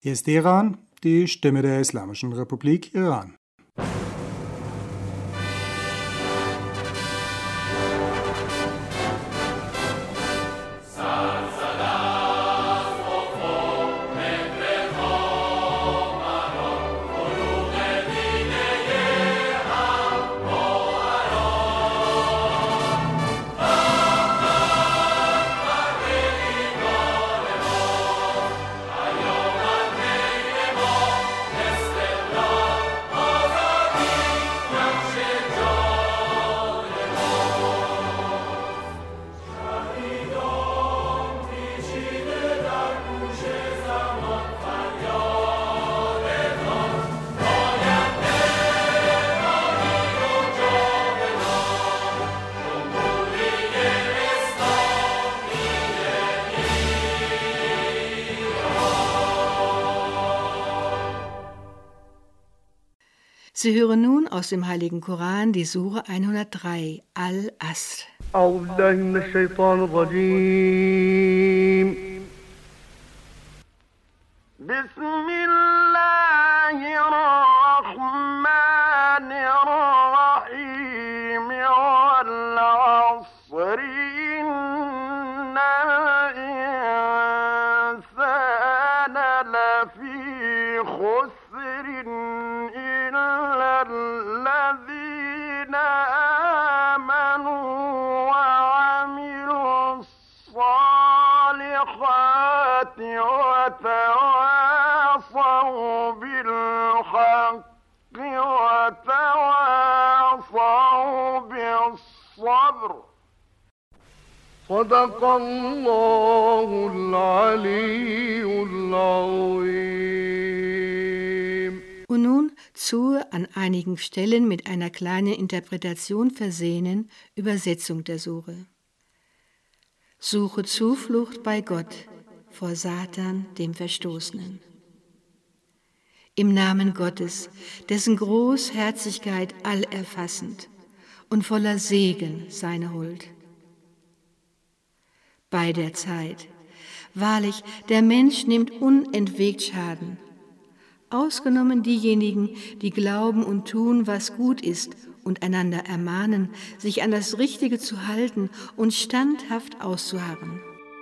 Hier ist Teheran, die Stimme der Islamischen Republik Iran. Sie hören nun aus dem Heiligen Koran die Sure 103, Al-Asr. وتواصوا بالحق وتواصوا بالصبر صدق الله العلي العظيم. Und nun zur an einigen Stellen mit einer kleinen Interpretation versehenen Übersetzung der Sure. Suche Zuflucht bei Gott vor Satan, dem Verstoßenen. Im Namen Gottes, dessen Großherzigkeit allerfassend und voller Segen seine Huld. Bei der Zeit, wahrlich, der Mensch nimmt unentwegt Schaden, ausgenommen diejenigen, die glauben und tun, was gut ist und einander ermahnen, sich an das Richtige zu halten und standhaft auszuharren.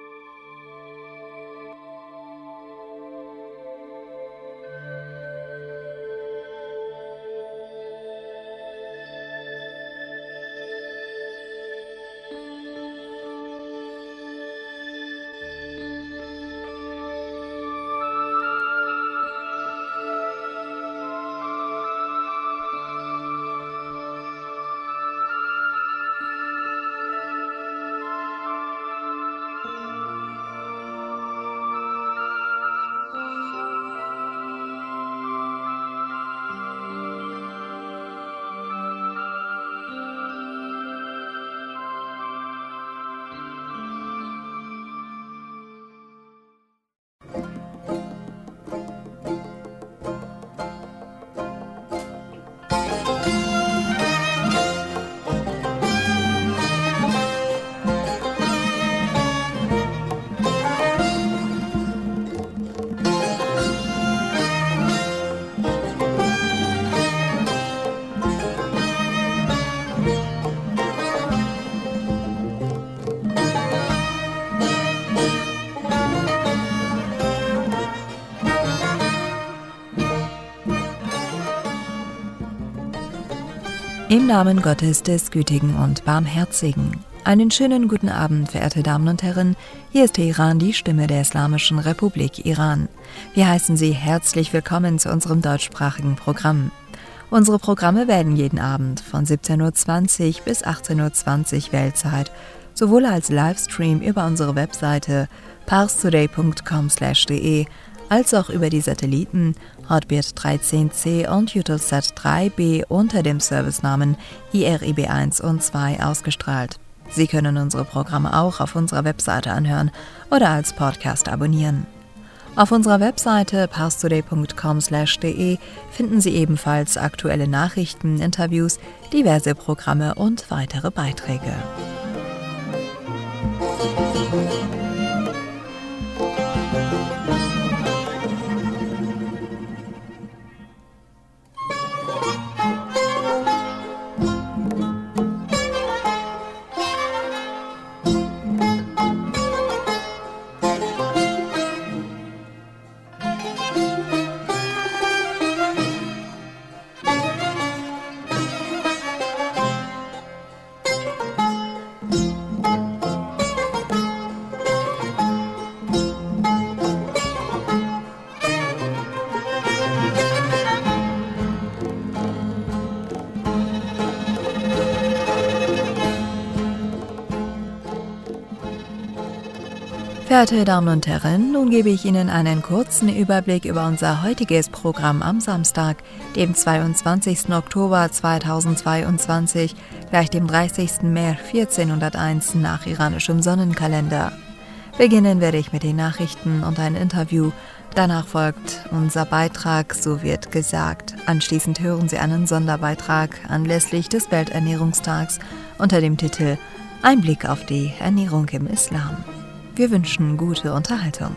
Im Namen Gottes des Gütigen und Barmherzigen. Einen schönen guten Abend, verehrte Damen und Herren. Hier ist Teheran, die Stimme der Islamischen Republik Iran. Wir heißen Sie herzlich willkommen zu unserem deutschsprachigen Programm. Unsere Programme werden jeden Abend von 17:20 Uhr bis 18:20 Uhr Weltzeit sowohl als Livestream über unsere Webseite parstoday.com/de als auch über die Satelliten Hotbird 13C und Eutelsat 3B unter dem Servicenamen IRIB1 und 2 ausgestrahlt. Sie können unsere Programme auch auf unserer Webseite anhören oder als Podcast abonnieren. Auf unserer Webseite parstoday.com/de finden Sie ebenfalls aktuelle Nachrichten, Interviews, diverse Programme und weitere Beiträge. Verehrte Damen und Herren, nun gebe ich Ihnen einen kurzen Überblick über unser heutiges Programm am Samstag, dem 22. Oktober 2022, gleich dem 30. März 1401 nach iranischem Sonnenkalender. Beginnen werde ich mit den Nachrichten und ein Interview. Danach folgt unser Beitrag, so wird gesagt. Anschließend hören Sie einen Sonderbeitrag anlässlich des Welternährungstags unter dem Titel Ein Blick auf die Ernährung im Islam. Wir wünschen gute Unterhaltung.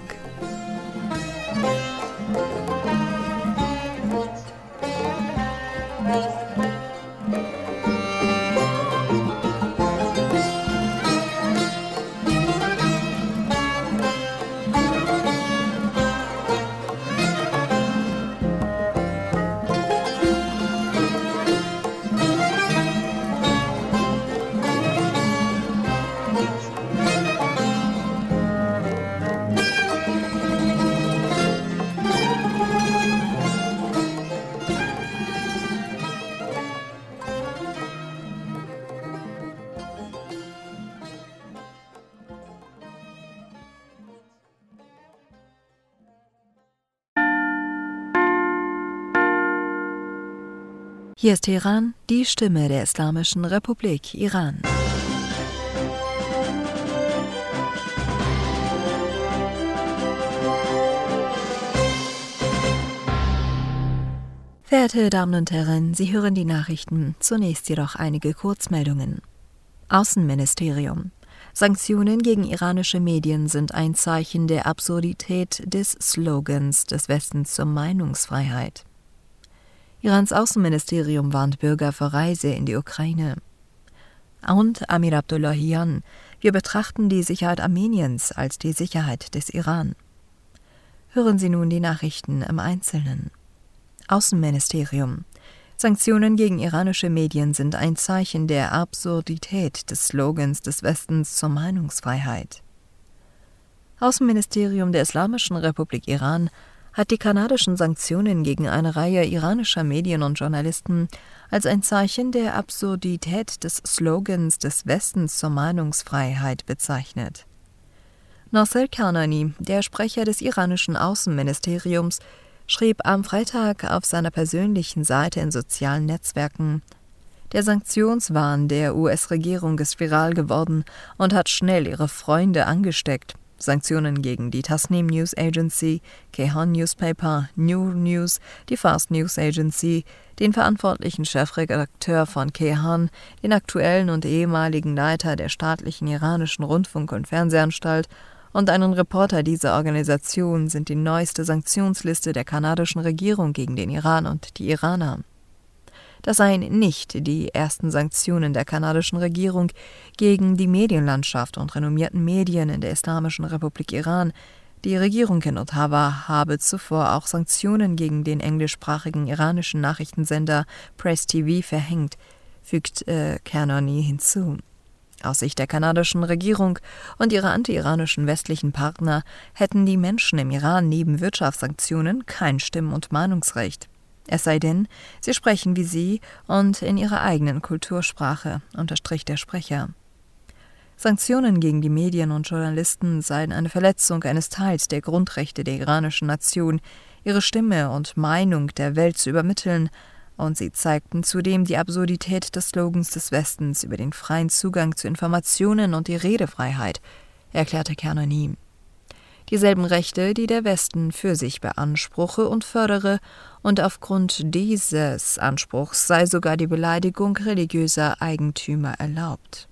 Hier ist Teheran, die Stimme der Islamischen Republik Iran. Verehrte Damen und Herren, Sie hören die Nachrichten, zunächst jedoch einige Kurzmeldungen. Außenministerium. Sanktionen gegen iranische Medien sind ein Zeichen der Absurdität des Slogans des Westens zur Meinungsfreiheit. Irans Außenministerium warnt Bürger vor Reise in die Ukraine. Und Amir Abdullahian: Wir betrachten die Sicherheit Armeniens als die Sicherheit des Iran. Hören Sie nun die Nachrichten im Einzelnen. Außenministerium. Sanktionen gegen iranische Medien sind ein Zeichen der Absurdität des Slogans des Westens zur Meinungsfreiheit. Außenministerium der Islamischen Republik Iran hat die kanadischen Sanktionen gegen eine Reihe iranischer Medien und Journalisten als ein Zeichen der Absurdität des Slogans des Westens zur Meinungsfreiheit bezeichnet. Nasser Kanani, der Sprecher des iranischen Außenministeriums, schrieb am Freitag auf seiner persönlichen Seite in sozialen Netzwerken: Der Sanktionswahn der US-Regierung ist viral geworden und hat schnell ihre Freunde angesteckt. Sanktionen gegen die Tasnim News Agency, Kayhan Newspaper, Noor News, die Fast News Agency, den verantwortlichen Chefredakteur von Kayhan, den aktuellen und ehemaligen Leiter der staatlichen iranischen Rundfunk- und Fernsehanstalt und einen Reporter dieser Organisation sind die neueste Sanktionsliste der kanadischen Regierung gegen den Iran und die Iraner. Das seien nicht die ersten Sanktionen der kanadischen Regierung gegen die Medienlandschaft und renommierten Medien in der Islamischen Republik Iran. Die Regierung in Ottawa habe zuvor auch Sanktionen gegen den englischsprachigen iranischen Nachrichtensender Press TV verhängt, fügt Kanani hinzu. Aus Sicht der kanadischen Regierung und ihrer anti-iranischen westlichen Partner hätten die Menschen im Iran neben Wirtschaftssanktionen kein Stimm- und Meinungsrecht. Es sei denn, sie sprechen wie sie und in ihrer eigenen Kultursprache, unterstrich der Sprecher. Sanktionen gegen die Medien und Journalisten seien eine Verletzung eines Teils der Grundrechte der iranischen Nation, ihre Stimme und Meinung der Welt zu übermitteln, und sie zeigten zudem die Absurdität des Slogans des Westens über den freien Zugang zu Informationen und die Redefreiheit, erklärte Kanani. Dieselben Rechte, die der Westen für sich beanspruche und fördere, und aufgrund dieses Anspruchs sei sogar die Beleidigung religiöser Eigentümer erlaubt.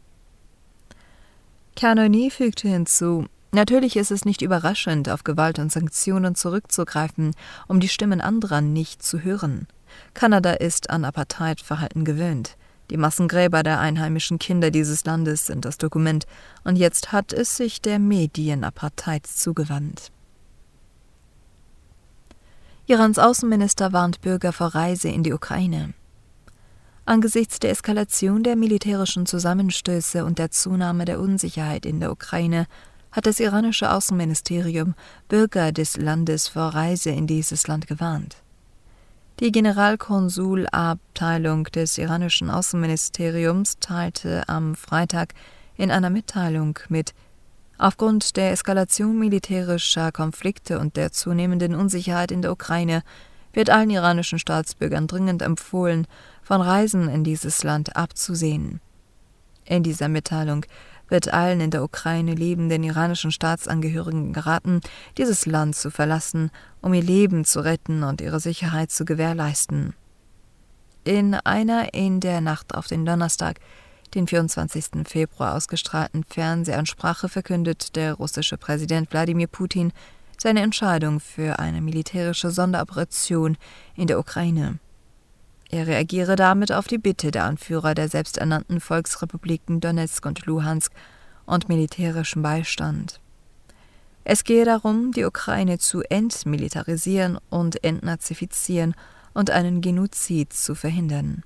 Kanani fügte hinzu: Natürlich ist es nicht überraschend, auf Gewalt und Sanktionen zurückzugreifen, um die Stimmen anderer nicht zu hören. Kanada ist an Apartheidverhalten gewöhnt. Die Massengräber der einheimischen Kinder dieses Landes sind das Dokument, und jetzt hat es sich der Medienapartheid zugewandt. Irans Außenminister warnt Bürger vor Reise in die Ukraine. Angesichts der Eskalation der militärischen Zusammenstöße und der Zunahme der Unsicherheit in der Ukraine hat das iranische Außenministerium Bürger des Landes vor Reise in dieses Land gewarnt. Die Generalkonsulabteilung des iranischen Außenministeriums teilte am Freitag in einer Mitteilung mit: Aufgrund der Eskalation militärischer Konflikte und der zunehmenden Unsicherheit in der Ukraine wird allen iranischen Staatsbürgern dringend empfohlen, von Reisen in dieses Land abzusehen. In dieser Mitteilung wird allen in der Ukraine lebenden iranischen Staatsangehörigen geraten, dieses Land zu verlassen, um ihr Leben zu retten und ihre Sicherheit zu gewährleisten. In einer in der Nacht auf den Donnerstag, den 24. Februar ausgestrahlten Fernsehansprache verkündet der russische Präsident Wladimir Putin seine Entscheidung für eine militärische Sonderoperation in der Ukraine. Er reagiere damit auf die Bitte der Anführer der selbsternannten Volksrepubliken Donezk und Luhansk und militärischen Beistand. Es gehe darum, die Ukraine zu entmilitarisieren und entnazifizieren und einen Genozid zu verhindern.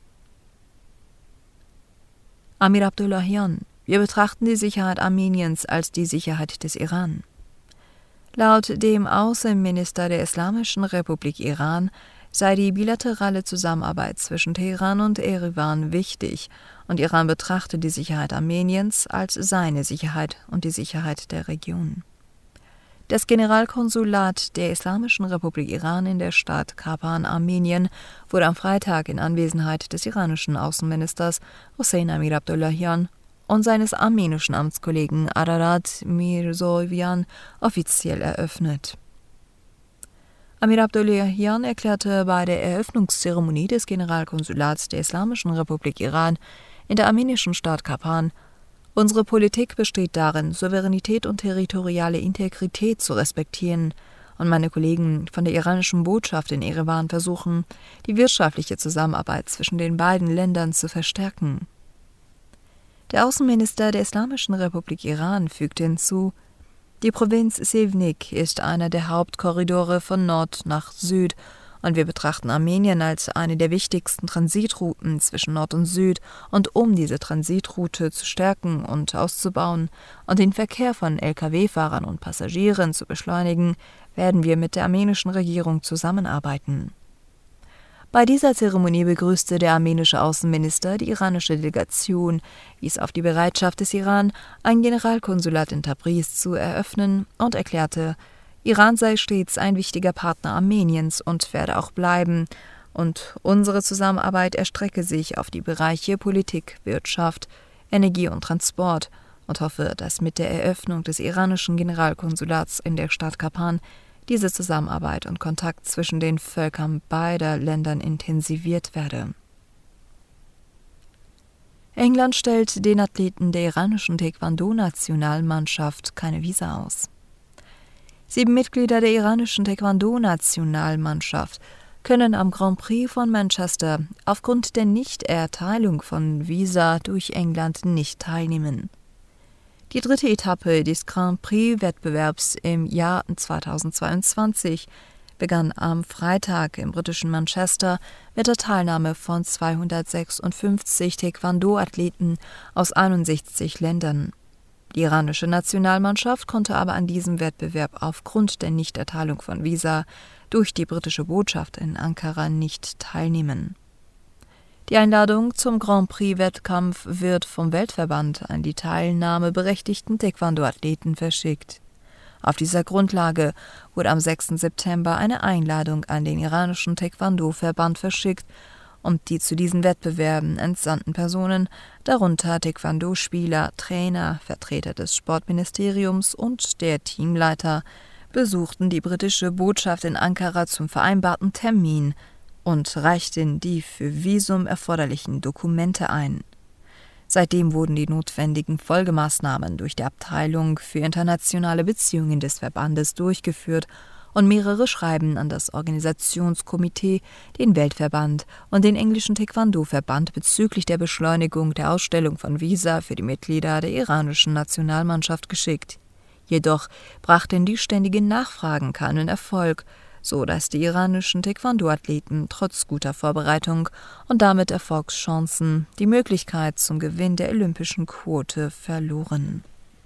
Amir Abdullahian: Wir betrachten die Sicherheit Armeniens als die Sicherheit des Iran. Laut dem Außenminister der Islamischen Republik Iran sei die bilaterale Zusammenarbeit zwischen Teheran und Erivan wichtig und Iran betrachte die Sicherheit Armeniens als seine Sicherheit und die Sicherheit der Region. Das Generalkonsulat der Islamischen Republik Iran in der Stadt Kapan, Armenien, wurde am Freitag in Anwesenheit des iranischen Außenministers Hossein Amir Abdullahian und seines armenischen Amtskollegen Ararat Mirzoyan offiziell eröffnet. Amir Abdullahian erklärte bei der Eröffnungszeremonie des Generalkonsulats der Islamischen Republik Iran in der armenischen Stadt Kapan: Unsere Politik besteht darin, Souveränität und territoriale Integrität zu respektieren, und meine Kollegen von der iranischen Botschaft in Erevan versuchen, die wirtschaftliche Zusammenarbeit zwischen den beiden Ländern zu verstärken. Der Außenminister der Islamischen Republik Iran fügte hinzu: Die Provinz Sevnik ist einer der Hauptkorridore von Nord nach Süd, und wir betrachten Armenien als eine der wichtigsten Transitrouten zwischen Nord und Süd, und um diese Transitroute zu stärken und auszubauen und den Verkehr von Lkw-Fahrern und Passagieren zu beschleunigen, werden wir mit der armenischen Regierung zusammenarbeiten. Bei dieser Zeremonie begrüßte der armenische Außenminister die iranische Delegation, wies auf die Bereitschaft des Iran, ein Generalkonsulat in Tabriz zu eröffnen, und erklärte, Iran sei stets ein wichtiger Partner Armeniens und werde auch bleiben, und unsere Zusammenarbeit erstrecke sich auf die Bereiche Politik, Wirtschaft, Energie und Transport, und hoffe, dass mit der Eröffnung des iranischen Generalkonsulats in der Stadt Kapan diese Zusammenarbeit und Kontakt zwischen den Völkern beider Ländern intensiviert werde. England stellt den Athleten der iranischen Taekwondo-Nationalmannschaft keine Visa aus. 7 Mitglieder der iranischen Taekwondo-Nationalmannschaft können am Grand Prix von Manchester aufgrund der Nichterteilung von Visa durch England nicht teilnehmen. Die 3. Etappe des Grand Prix-Wettbewerbs im Jahr 2022 begann am Freitag im britischen Manchester mit der Teilnahme von 256 Taekwondo-Athleten aus 61 Ländern. Die iranische Nationalmannschaft konnte aber an diesem Wettbewerb aufgrund der Nichterteilung von Visa durch die britische Botschaft in Ankara nicht teilnehmen. Die Einladung zum Grand Prix-Wettkampf wird vom Weltverband an die teilnahmeberechtigten Taekwondo-Athleten verschickt. Auf dieser Grundlage wurde am 6. September eine Einladung an den iranischen Taekwondo-Verband verschickt, und die zu diesen Wettbewerben entsandten Personen, darunter Taekwondo-Spieler, Trainer, Vertreter des Sportministeriums und der Teamleiter, besuchten die britische Botschaft in Ankara zum vereinbarten Termin und reichten die für Visum erforderlichen Dokumente ein. Seitdem wurden die notwendigen Folgemaßnahmen durch die Abteilung für internationale Beziehungen des Verbandes durchgeführt und mehrere Schreiben an das Organisationskomitee, den Weltverband und den englischen Taekwondo-Verband bezüglich der Beschleunigung der Ausstellung von Visa für die Mitglieder der iranischen Nationalmannschaft geschickt. Jedoch brachten die ständigen Nachfragen keinen Erfolg, so dass die iranischen Taekwondo-Athleten trotz guter Vorbereitung und damit Erfolgschancen die Möglichkeit zum Gewinn der olympischen Quote verloren.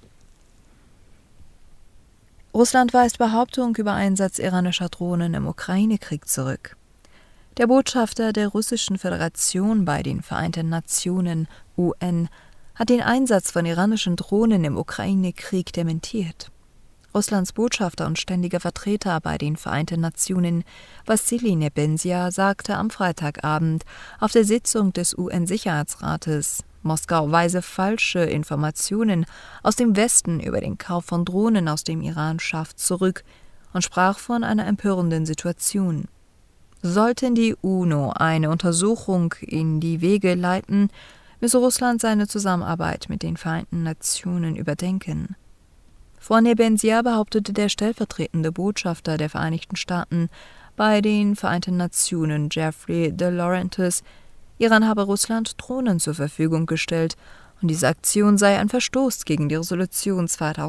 Russland weist Behauptung über Einsatz iranischer Drohnen im Ukraine-Krieg zurück. Der Botschafter der Russischen Föderation bei den Vereinten Nationen, UN, hat den Einsatz von iranischen Drohnen im Ukraine-Krieg dementiert. Russlands Botschafter und ständiger Vertreter bei den Vereinten Nationen, Wassili Nebenzia, sagte am Freitagabend auf der Sitzung des UN-Sicherheitsrates, Moskau weise falsche Informationen aus dem Westen über den Kauf von Drohnen aus dem Iran scharf zurück und sprach von einer empörenden Situation. Sollten die UNO eine Untersuchung in die Wege leiten, müsse Russland seine Zusammenarbeit mit den Vereinten Nationen überdenken. Vor Nebenzia behauptete der stellvertretende Botschafter der Vereinigten Staaten bei den Vereinten Nationen, Jeffrey de Laurentiis, Iran habe Russland Drohnen zur Verfügung gestellt und diese Aktion sei ein Verstoß gegen die Resolution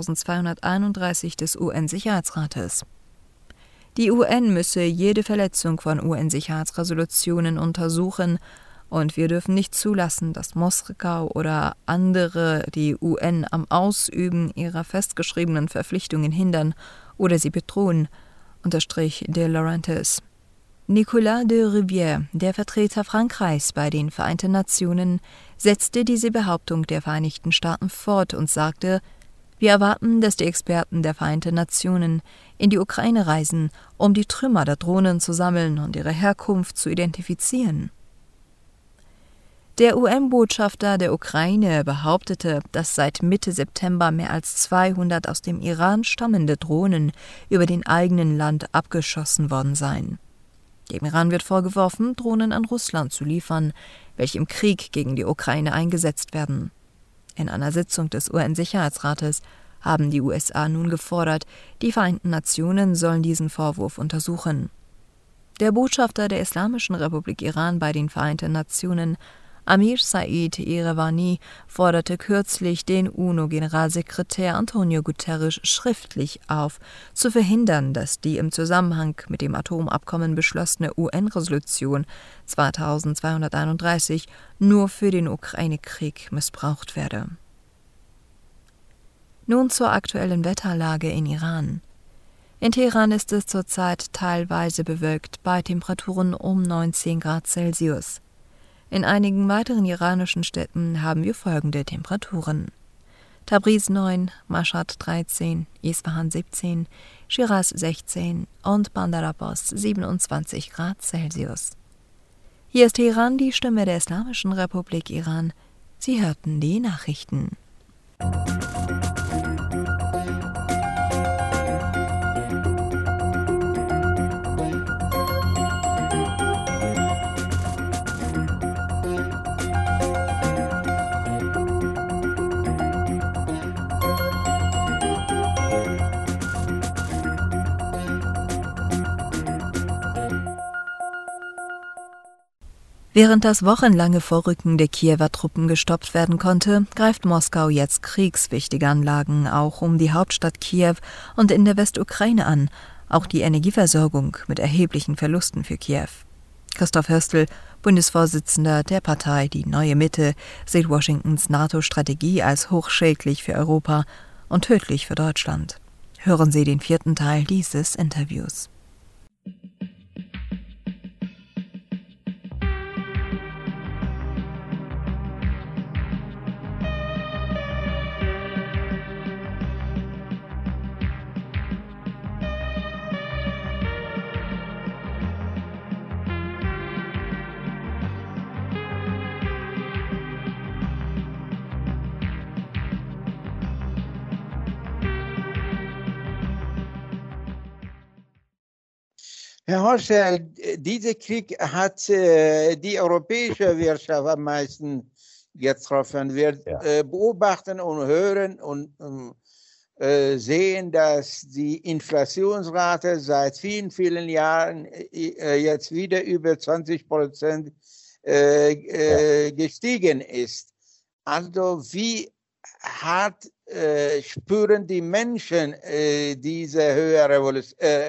2231 des UN-Sicherheitsrates. Die UN müsse jede Verletzung von UN-Sicherheitsresolutionen untersuchen und wir dürfen nicht zulassen, dass Moskau oder andere die UN am Ausüben ihrer festgeschriebenen Verpflichtungen hindern oder sie bedrohen, unterstrich de Laurentiis. Nicolas de Rivière, der Vertreter Frankreichs bei den Vereinten Nationen, setzte diese Behauptung der Vereinigten Staaten fort und sagte: Wir erwarten, dass die Experten der Vereinten Nationen in die Ukraine reisen, um die Trümmer der Drohnen zu sammeln und ihre Herkunft zu identifizieren. Der UN-Botschafter der Ukraine behauptete, dass seit Mitte September mehr als 200 aus dem Iran stammende Drohnen über den eigenen Land abgeschossen worden seien. Dem Iran wird vorgeworfen, Drohnen an Russland zu liefern, welche im Krieg gegen die Ukraine eingesetzt werden. In einer Sitzung des UN-Sicherheitsrates haben die USA nun gefordert, die Vereinten Nationen sollen diesen Vorwurf untersuchen. Der Botschafter der Islamischen Republik Iran bei den Vereinten Nationen, Amir Said Erevani, forderte kürzlich den UNO-Generalsekretär Antonio Guterres schriftlich auf, zu verhindern, dass die im Zusammenhang mit dem Atomabkommen beschlossene UN-Resolution 2231 nur für den Ukraine-Krieg missbraucht werde. Nun zur aktuellen Wetterlage in Iran. In Teheran ist es zurzeit teilweise bewölkt bei Temperaturen um 19 Grad Celsius. In einigen weiteren iranischen Städten haben wir folgende Temperaturen: Tabriz 9, Mashhad 13, Isfahan 17, Shiraz 16 und Bandar Abbas 27 Grad Celsius. Hier ist Teheran, die Stimme der Islamischen Republik Iran. Sie hörten die Nachrichten. Während das wochenlange Vorrücken der Kiewer Truppen gestoppt werden konnte, greift Moskau jetzt kriegswichtige Anlagen auch um die Hauptstadt Kiew und in der Westukraine an, auch die Energieversorgung mit erheblichen Verlusten für Kiew. Christoph Höstl, Bundesvorsitzender der Partei Die Neue Mitte, sieht Washingtons NATO-Strategie als hochschädlich für Europa und tödlich für Deutschland. Hören Sie den 4. Teil dieses Interviews. Herr Horschel, dieser Krieg hat die europäische Wirtschaft am meisten getroffen. Wir beobachten und hören und sehen, dass die Inflationsrate seit vielen, vielen Jahren jetzt wieder über 20% gestiegen ist. Also wie hart spüren die Menschen diese höhere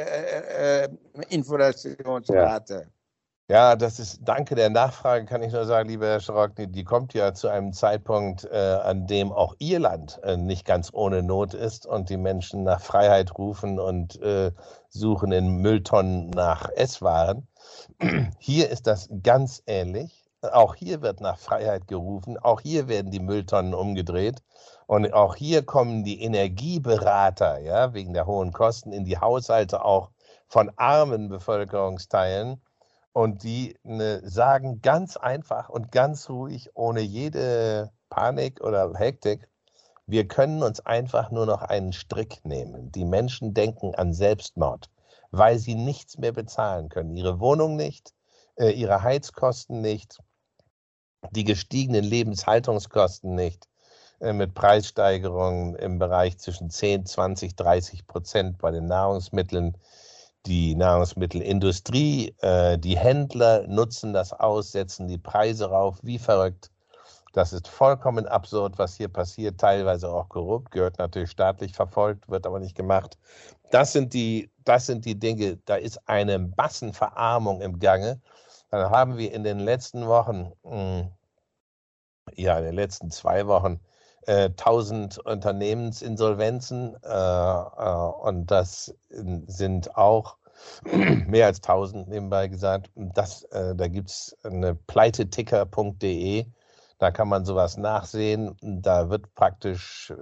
Inflationsrate? Ja, danke der Nachfrage, kann ich nur sagen, lieber Herr Scharocny, die kommt ja zu einem Zeitpunkt, an dem auch Ihr Land nicht ganz ohne Not ist und die Menschen nach Freiheit rufen und suchen in Mülltonnen nach Esswaren. Hier ist das ganz ähnlich. Auch hier wird nach Freiheit gerufen, auch hier werden die Mülltonnen umgedreht und auch hier kommen die Energieberater, ja, wegen der hohen Kosten in die Haushalte auch von armen Bevölkerungsteilen. Und die sagen ganz einfach und ganz ruhig, ohne jede Panik oder Hektik, wir können uns einfach nur noch einen Strick nehmen. Die Menschen denken an Selbstmord, weil sie nichts mehr bezahlen können. Ihre Wohnung nicht, ihre Heizkosten nicht, die gestiegenen Lebenshaltungskosten nicht, mit Preissteigerungen im Bereich zwischen 10, 20, 30% bei den Nahrungsmitteln. Die Nahrungsmittelindustrie, die Händler nutzen das aus, setzen die Preise rauf, wie verrückt. Das ist vollkommen absurd, was hier passiert, teilweise auch korrupt, gehört natürlich staatlich verfolgt, wird aber nicht gemacht. Das sind die Dinge, da ist eine Massenverarmung im Gange. Dann haben wir in den letzten Wochen, in den letzten 2 Wochen, 1000 Unternehmensinsolvenzen und das sind auch mehr als 1000 nebenbei gesagt. Da gibt es eine pleiteticker.de, da kann man sowas nachsehen. Da wird praktisch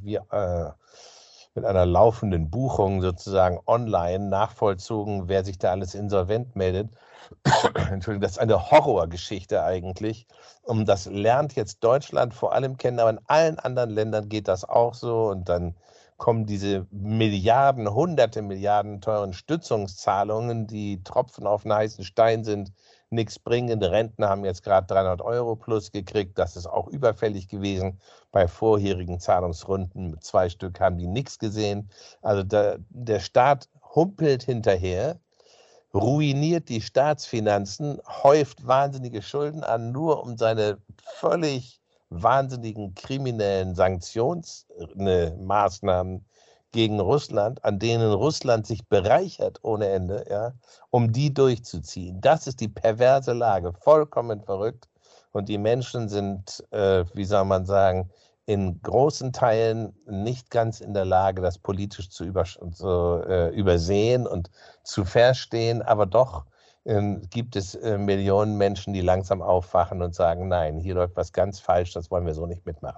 mit einer laufenden Buchung sozusagen online nachvollzogen, wer sich da alles insolvent meldet. Entschuldigung, das ist eine Horrorgeschichte eigentlich. Und das lernt jetzt Deutschland vor allem kennen, aber in allen anderen Ländern geht das auch so. Und dann kommen diese hunderte Milliarden teuren Stützungszahlungen, die Tropfen auf einen heißen Stein sind, nichts bringen. Die Rentner haben jetzt gerade 300 € plus gekriegt. Das ist auch überfällig gewesen. Bei vorherigen Zahlungsrunden mit 2 Stück haben die nichts gesehen. Also der Staat humpelt hinterher, ruiniert die Staatsfinanzen, häuft wahnsinnige Schulden an, nur um seine völlig wahnsinnigen kriminellen Sanktionsmaßnahmen gegen Russland, an denen Russland sich bereichert ohne Ende, ja, um die durchzuziehen. Das ist die perverse Lage, vollkommen verrückt. Und die Menschen sind, wie soll man sagen, in großen Teilen nicht ganz in der Lage, das politisch zu übersehen und zu verstehen, aber doch gibt es Millionen Menschen, die langsam aufwachen und sagen, nein, hier läuft was ganz falsch, das wollen wir so nicht mitmachen.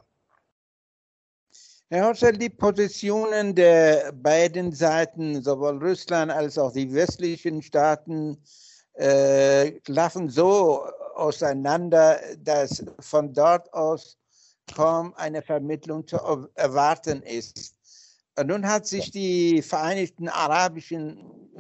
Herr Hochschild, die Positionen der beiden Seiten, sowohl Russland als auch die westlichen Staaten, klaffen so auseinander, dass von dort aus kaum eine Vermittlung zu erwarten ist. Und nun hat sich die Vereinigten Arabischen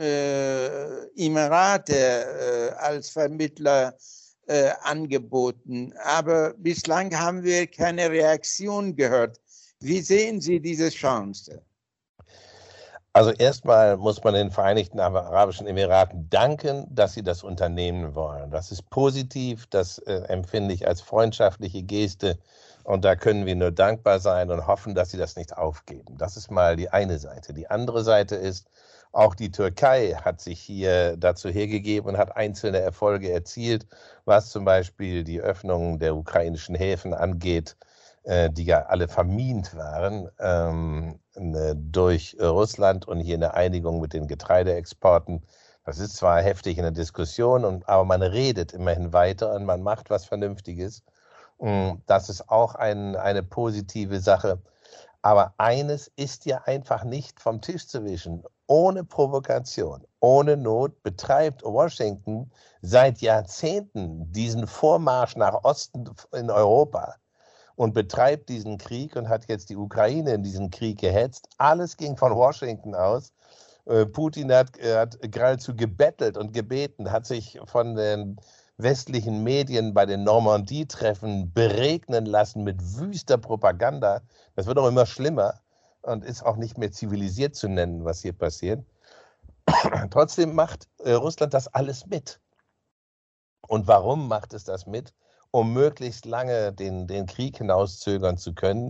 Emirate als Vermittler angeboten, aber bislang haben wir keine Reaktion gehört. Wie sehen Sie diese Chance? Also erstmal muss man den Vereinigten Arabischen Emiraten danken, dass sie das unternehmen wollen. Das ist positiv, das empfinde ich als freundschaftliche Geste und da können wir nur dankbar sein und hoffen, dass sie das nicht aufgeben. Das ist mal die eine Seite. Die andere Seite ist, auch die Türkei hat sich hier dazu hergegeben und hat einzelne Erfolge erzielt, was zum Beispiel die Öffnung der ukrainischen Häfen angeht, die ja alle vermint waren durch Russland und hier eine Einigung mit den Getreideexporten. Das ist zwar heftig in der Diskussion, aber man redet immerhin weiter und man macht was Vernünftiges. Das ist auch eine positive Sache. Aber eines ist ja einfach nicht vom Tisch zu wischen. Ohne Provokation, ohne Not betreibt Washington seit Jahrzehnten diesen Vormarsch nach Osten in Europa und betreibt diesen Krieg und hat jetzt die Ukraine in diesen Krieg gehetzt. Alles ging von Washington aus. Putin hat geradezu gebettelt und gebeten, hat sich von den westlichen Medien bei den Normandie-Treffen beregnen lassen mit wüster Propaganda. Das wird auch immer schlimmer und ist auch nicht mehr zivilisiert zu nennen, was hier passiert. Trotzdem macht Russland das alles mit. Und warum macht es das mit? Um möglichst lange den Krieg hinauszögern zu können,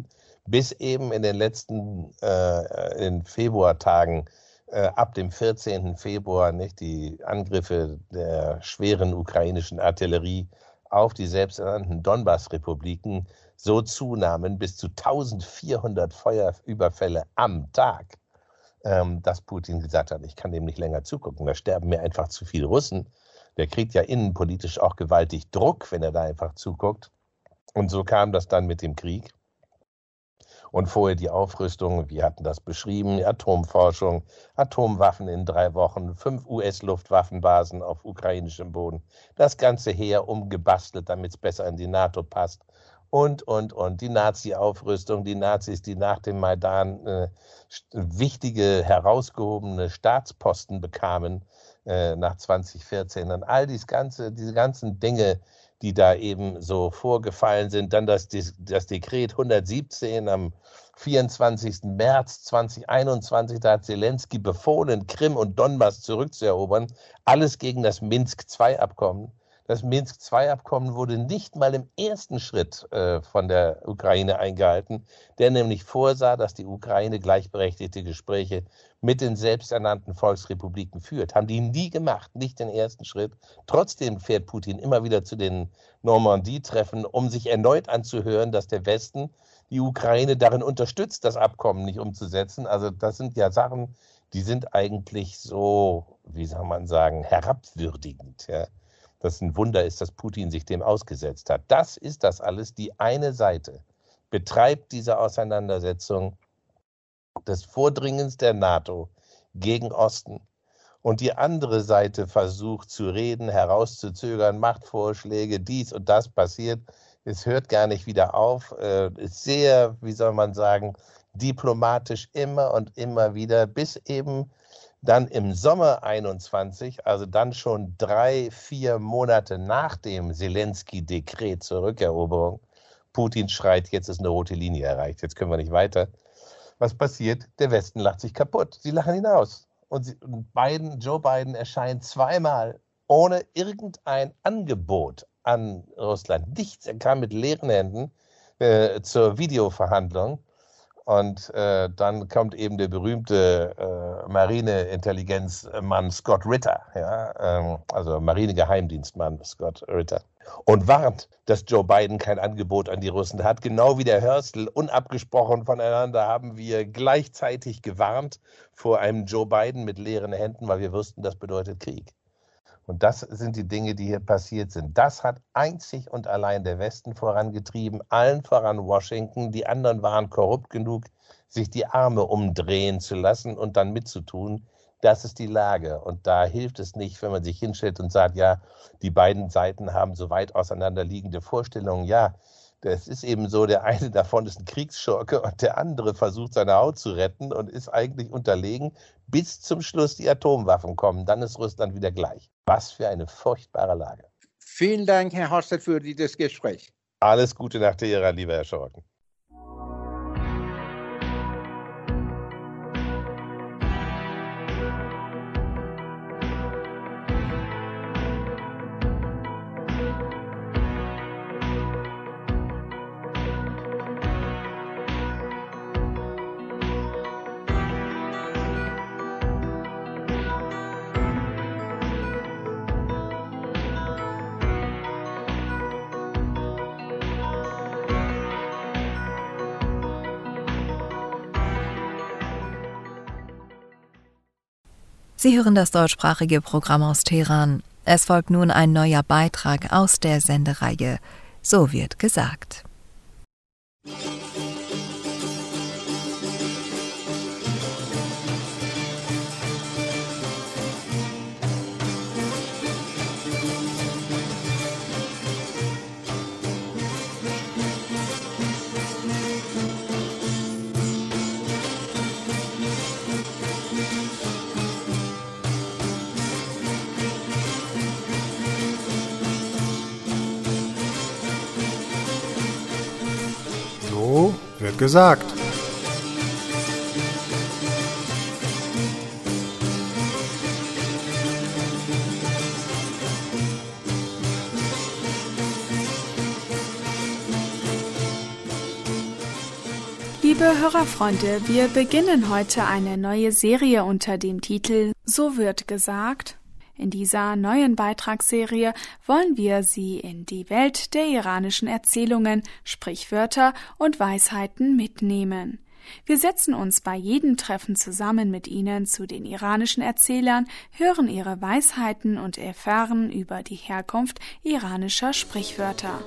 bis eben in den letzten in Februartagen, ab dem 14. Februar, nicht, die Angriffe der schweren ukrainischen Artillerie auf die selbsternannten Donbass-Republiken so zunahmen bis zu 1400 Feuerüberfälle am Tag, dass Putin gesagt hat, ich kann dem nicht länger zugucken, da sterben mir einfach zu viele Russen. Der kriegt ja innenpolitisch auch gewaltig Druck, wenn er da einfach zuguckt. Und so kam das dann mit dem Krieg. Und vorher die Aufrüstung, wir hatten das beschrieben, Atomforschung, Atomwaffen in 3 Wochen, 5 US-Luftwaffenbasen auf ukrainischem Boden, das ganze Heer umgebastelt, damit es besser in die NATO passt. Und die Nazi-Aufrüstung, die Nazis, die nach dem Maidan wichtige, herausgehobene Staatsposten bekamen nach 2014. Und all diese ganzen Dinge, die da eben so vorgefallen sind. Dann das Dekret 117 am 24. März 2021, da hat Zelensky befohlen, Krim und Donbass zurückzuerobern. Alles gegen das Minsk-II-Abkommen. Das Minsk-II-Abkommen wurde nicht mal im ersten Schritt von der Ukraine eingehalten, der nämlich vorsah, dass die Ukraine gleichberechtigte Gespräche mit den selbsternannten Volksrepubliken führt. Haben die nie gemacht, nicht den ersten Schritt. Trotzdem fährt Putin immer wieder zu den Normandie-Treffen, um sich erneut anzuhören, dass der Westen die Ukraine darin unterstützt, das Abkommen nicht umzusetzen. Also das sind ja Sachen, die sind eigentlich so, wie soll man sagen, herabwürdigend, ja. Dass ein Wunder ist, dass Putin sich dem ausgesetzt hat. Das ist das alles. Die eine Seite betreibt diese Auseinandersetzung des Vordringens der NATO gegen Osten. Und die andere Seite versucht zu reden, herauszuzögern, macht Vorschläge, dies und das passiert. Es hört gar nicht wieder auf. Ist sehr, wie soll man sagen, diplomatisch immer und immer wieder, bis eben dann im Sommer 21, also dann schon 3-4 Monate nach dem Zelensky-Dekret zur Rückeroberung, Putin schreit, jetzt ist eine rote Linie erreicht, jetzt können wir nicht weiter. Was passiert? Der Westen lacht sich kaputt. Sie lachen ihn aus. Und Joe Biden erscheint zweimal ohne irgendein Angebot an Russland. Nichts, er kam mit leeren Händen zur Videoverhandlung. Und dann kommt eben der berühmte Marineintelligenzmann Scott Ritter, ja, also Marinegeheimdienstmann Scott Ritter, und warnt, dass Joe Biden kein Angebot an die Russen hat. Genau wie der Hörstel, unabgesprochen voneinander haben wir gleichzeitig gewarnt vor einem Joe Biden mit leeren Händen, weil wir wussten, das bedeutet Krieg. Und das sind die Dinge, die hier passiert sind. Das hat einzig und allein der Westen vorangetrieben, allen voran Washington. Die anderen waren korrupt genug, sich die Arme umdrehen zu lassen und dann mitzutun. Das ist die Lage. Und da hilft es nicht, wenn man sich hinstellt und sagt, ja, die beiden Seiten haben so weit auseinanderliegende Vorstellungen. Ja, das ist eben so, der eine davon ist ein Kriegsschurke und der andere versucht, seine Haut zu retten und ist eigentlich unterlegen, bis zum Schluss die Atomwaffen kommen. Dann ist Russland wieder gleich. Was für eine furchtbare Lage. Vielen Dank, Herr Horstelt, für dieses Gespräch. Alles Gute nach Teheran, lieber Herr Schorken. Sie hören das deutschsprachige Programm aus Teheran. Es folgt nun ein neuer Beitrag aus der Sendereihe So wird gesagt. So wird gesagt. Liebe Hörerfreunde, wir beginnen heute eine neue Serie unter dem Titel So wird gesagt. In dieser neuen Beitragsserie wollen wir Sie in die Welt der iranischen Erzählungen, Sprichwörter und Weisheiten mitnehmen. Wir setzen uns bei jedem Treffen zusammen mit Ihnen zu den iranischen Erzählern, hören ihre Weisheiten und erfahren über die Herkunft iranischer Sprichwörter.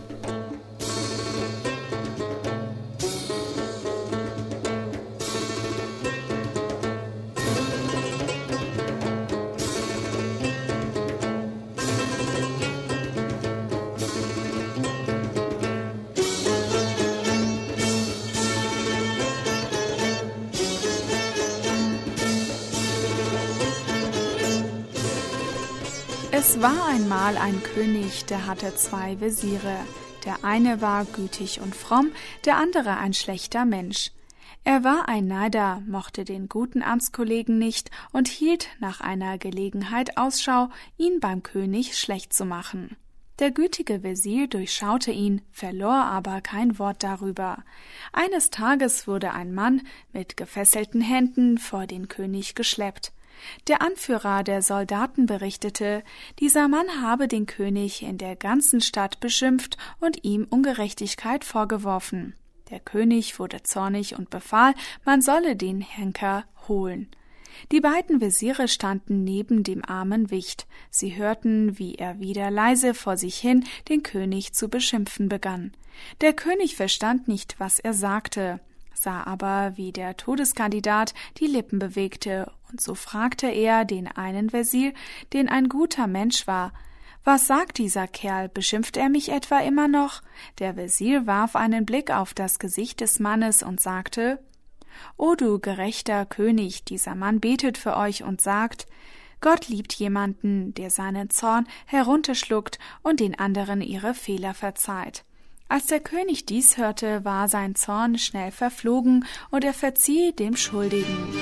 Es war einmal ein König, der hatte 2 Wesire. Der eine war gütig und fromm, der andere ein schlechter Mensch. Er war ein Neider, mochte den guten Amtskollegen nicht und hielt nach einer Gelegenheit Ausschau, ihn beim König schlecht zu machen. Der gütige Wesir durchschaute ihn, verlor aber kein Wort darüber. Eines Tages wurde ein Mann mit gefesselten Händen vor den König geschleppt. Der Anführer der Soldaten berichtete, dieser Mann habe den König in der ganzen Stadt beschimpft und ihm Ungerechtigkeit vorgeworfen. Der König wurde zornig und befahl, man solle den Henker holen. Die beiden Wesire standen neben dem armen Wicht. Sie hörten, wie er wieder leise vor sich hin den König zu beschimpfen begann. Der König verstand nicht, was er sagte, sah aber, wie der Todeskandidat die Lippen bewegte, und so fragte er den einen Wesir, den ein guter Mensch war: »Was sagt dieser Kerl? Beschimpft er mich etwa immer noch?« Der Wesir warf einen Blick auf das Gesicht des Mannes und sagte: »O du gerechter König, dieser Mann betet für euch und sagt: Gott liebt jemanden, der seinen Zorn herunterschluckt und den anderen ihre Fehler verzeiht.« Als der König dies hörte, war sein Zorn schnell verflogen und er verzieh dem Schuldigen.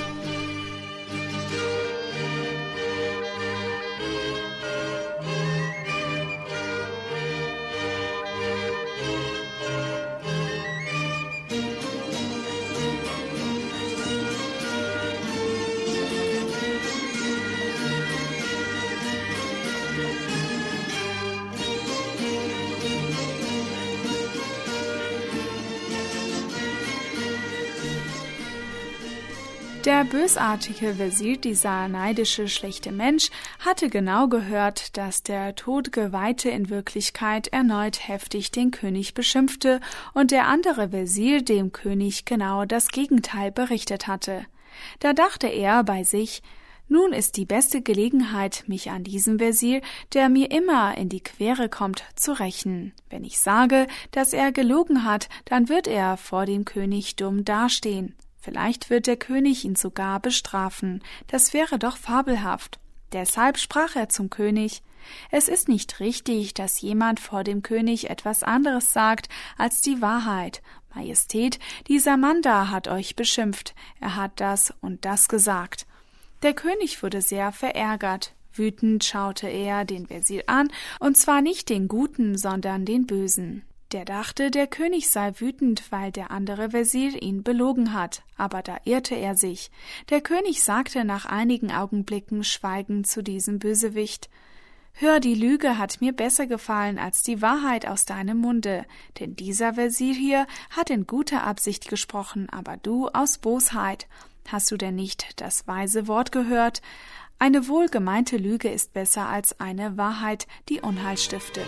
Der bösartige Wesir, dieser neidische, schlechte Mensch, hatte genau gehört, dass der Todgeweihte in Wirklichkeit erneut heftig den König beschimpfte und der andere Wesir dem König genau das Gegenteil berichtet hatte. Da dachte er bei sich: Nun ist die beste Gelegenheit, mich an diesem Wesir, der mir immer in die Quere kommt, zu rächen. Wenn ich sage, dass er gelogen hat, dann wird er vor dem König dumm dastehen. Vielleicht wird der König ihn sogar bestrafen. Das wäre doch fabelhaft. Deshalb sprach er zum König: Es ist nicht richtig, dass jemand vor dem König etwas anderes sagt als die Wahrheit. Majestät, dieser Mann da hat euch beschimpft. Er hat das und das gesagt. Der König wurde sehr verärgert. Wütend schaute er den Wesir an, und zwar nicht den Guten, sondern den Bösen. Der dachte, der König sei wütend, weil der andere Wesir ihn belogen hat, aber da irrte er sich. Der König sagte nach einigen Augenblicken schweigend zu diesem Bösewicht: Hör, die Lüge hat mir besser gefallen als die Wahrheit aus deinem Munde, denn dieser Wesir hier hat in guter Absicht gesprochen, aber du aus Bosheit. Hast du denn nicht das weise Wort gehört? Eine wohlgemeinte Lüge ist besser als eine Wahrheit, die Unheil stiftet.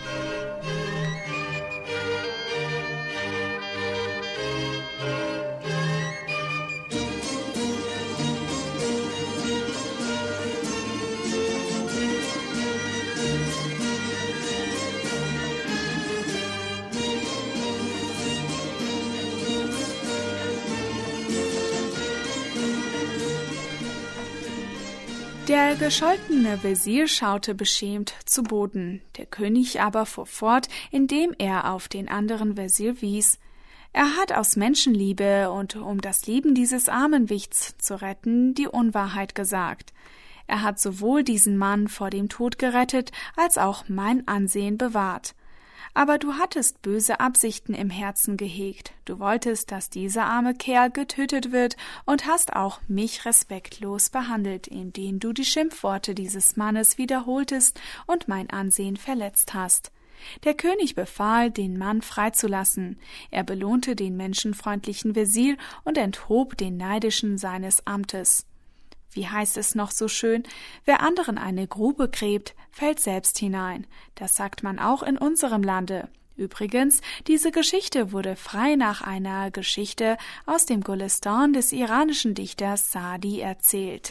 Der gescholtene Wesir schaute beschämt zu Boden, der König aber fuhr fort, indem er auf den anderen Wesir wies: Er hat aus Menschenliebe und um das Leben dieses armen Wichts zu retten, die Unwahrheit gesagt. Er hat sowohl diesen Mann vor dem Tod gerettet, als auch mein Ansehen bewahrt. Aber du hattest böse Absichten im Herzen gehegt. Du wolltest, dass dieser arme Kerl getötet wird und hast auch mich respektlos behandelt, indem du die Schimpfworte dieses Mannes wiederholtest und mein Ansehen verletzt hast. Der König befahl, den Mann freizulassen. Er belohnte den menschenfreundlichen Wesir und enthob den Neidischen seines Amtes. Wie heißt es noch so schön? Wer anderen eine Grube gräbt, fällt selbst hinein. Das sagt man auch in unserem Lande. Übrigens, diese Geschichte wurde frei nach einer Geschichte aus dem Gulistan des iranischen Dichters Saadi erzählt.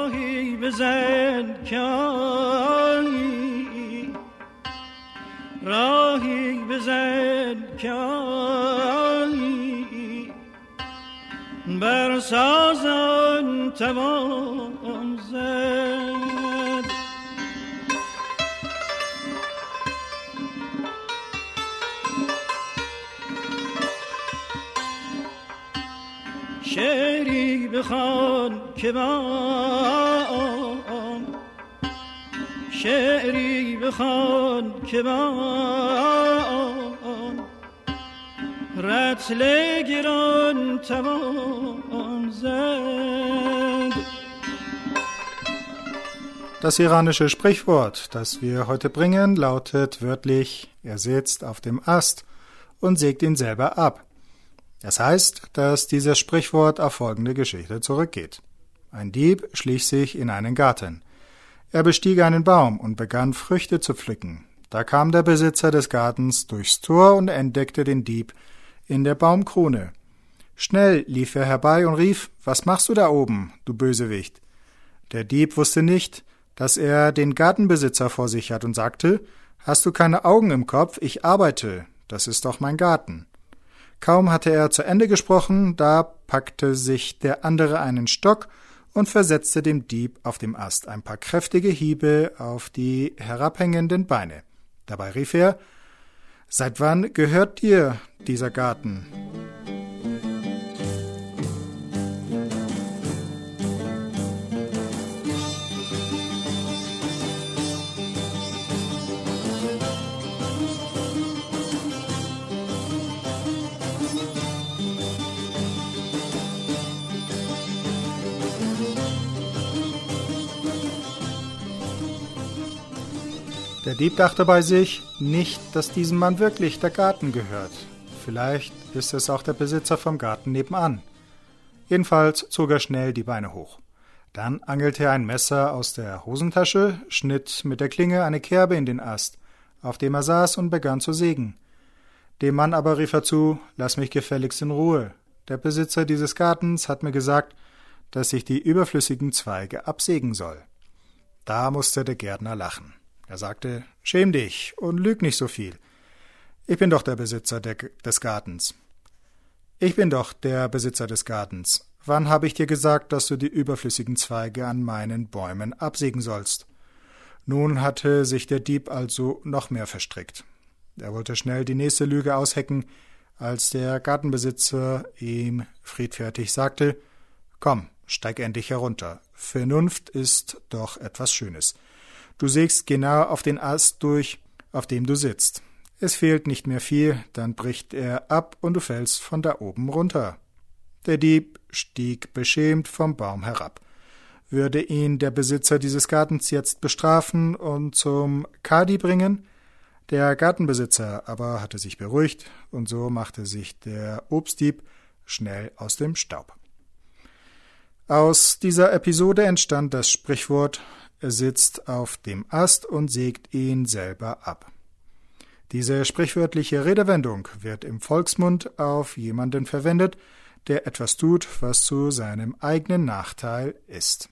بر سازن توان زد شعری بخوان که من شعری بخوان که من رتل گران توان زد. Das iranische Sprichwort, das wir heute bringen, lautet wörtlich: Er sitzt auf dem Ast und sägt ihn selber ab. Das heißt, dass dieses Sprichwort auf folgende Geschichte zurückgeht. Ein Dieb schlich sich in einen Garten. Er bestieg einen Baum und begann Früchte zu pflücken. Da kam der Besitzer des Gartens durchs Tor und entdeckte den Dieb in der Baumkrone. Schnell lief er herbei und rief: Was machst du da oben, du Bösewicht? Der Dieb wusste nicht, dass er den Gartenbesitzer vor sich hat und sagte: Hast du keine Augen im Kopf? Ich arbeite. Das ist doch mein Garten. Kaum hatte er zu Ende gesprochen, da packte sich der andere einen Stock und versetzte dem Dieb auf dem Ast ein paar kräftige Hiebe auf die herabhängenden Beine. Dabei rief er: Seit wann gehört dir dieser Garten? Der Dieb dachte bei sich, nicht, dass diesem Mann wirklich der Garten gehört. Vielleicht ist es auch der Besitzer vom Garten nebenan. Jedenfalls zog er schnell die Beine hoch. Dann angelte er ein Messer aus der Hosentasche, schnitt mit der Klinge eine Kerbe in den Ast, auf dem er saß, und begann zu sägen. Dem Mann aber rief er zu: Lass mich gefälligst in Ruhe. Der Besitzer dieses Gartens hat mir gesagt, dass ich die überflüssigen Zweige absägen soll. Da musste der Gärtner lachen. Er sagte: Schäm dich und lüg nicht so viel. Ich bin doch der Besitzer des Gartens. Ich bin doch der Besitzer des Gartens. Wann habe ich dir gesagt, dass du die überflüssigen Zweige an meinen Bäumen absägen sollst? Nun hatte sich der Dieb also noch mehr verstrickt. Er wollte schnell die nächste Lüge aushecken, als der Gartenbesitzer ihm friedfertig sagte: Komm, steig endlich herunter. Vernunft ist doch etwas Schönes. Du sägst genau auf den Ast durch, auf dem du sitzt. Es fehlt nicht mehr viel, dann bricht er ab und du fällst von da oben runter. Der Dieb stieg beschämt vom Baum herab. Würde ihn der Besitzer dieses Gartens jetzt bestrafen und zum Kadi bringen? Der Gartenbesitzer aber hatte sich beruhigt, und so machte sich der Obstdieb schnell aus dem Staub. Aus dieser Episode entstand das Sprichwort: Er sitzt auf dem Ast und sägt ihn selber ab. Diese sprichwörtliche Redewendung wird im Volksmund auf jemanden verwendet, der etwas tut, was zu seinem eigenen Nachteil ist.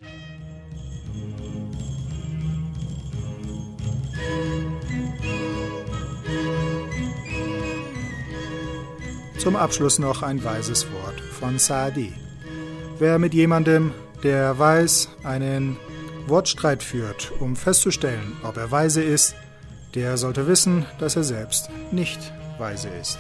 Zum Abschluss noch ein weises Wort von Saadi. Wer mit jemandem, der weiß, einen Wortstreit führt, um festzustellen, ob er weise ist, der sollte wissen, dass er selbst nicht weise ist.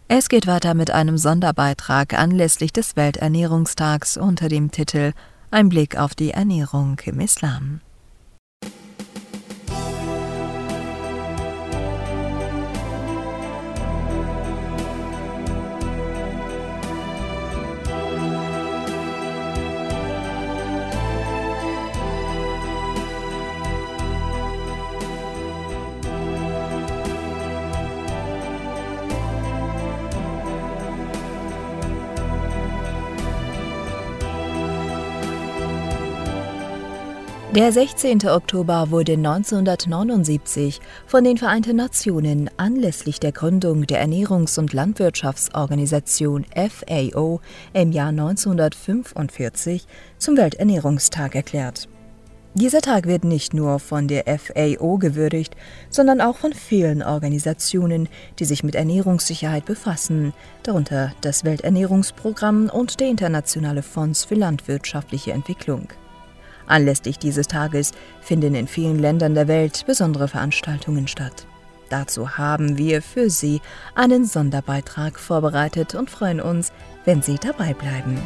Es geht weiter mit einem Sonderbeitrag anlässlich des Welternährungstags unter dem Titel Ein Blick auf die Ernährung im Islam. Der 16. Oktober wurde 1979 von den Vereinten Nationen anlässlich der Gründung der Ernährungs- und Landwirtschaftsorganisation FAO im Jahr 1945 zum Welternährungstag erklärt. Dieser Tag wird nicht nur von der FAO gewürdigt, sondern auch von vielen Organisationen, die sich mit Ernährungssicherheit befassen, darunter das Welternährungsprogramm und der Internationale Fonds für landwirtschaftliche Entwicklung. Anlässlich dieses Tages finden in vielen Ländern der Welt besondere Veranstaltungen statt. Dazu haben wir für Sie einen Sonderbeitrag vorbereitet und freuen uns, wenn Sie dabei bleiben.